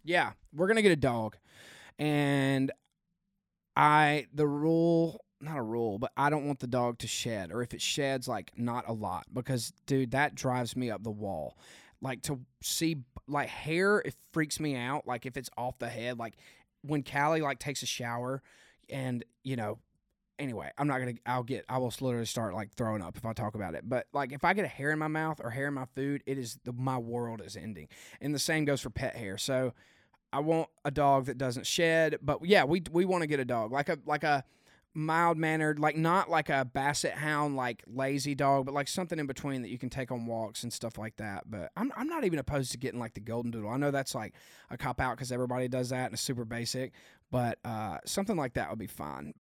Yeah, we're gonna get a dog, and not a rule, but I don't want the dog to shed, or if it sheds, like not a lot, because dude, that drives me up the wall. Like to see like hair, it freaks me out. Like if it's off the head, like when Callie like takes a shower, and anyway, I'm not gonna. I will literally start like throwing up if I talk about it. But like if I get a hair in my mouth or hair in my food, my world is ending. And the same goes for pet hair. So I want a dog that doesn't shed, but yeah, we want to get a dog like a mild mannered, like not like a basset hound, like lazy dog, but like something in between that you can take on walks and stuff like that. But I'm not even opposed to getting like the golden doodle. I know that's like a cop out because everybody does that and it's super basic, but something like that would be fine.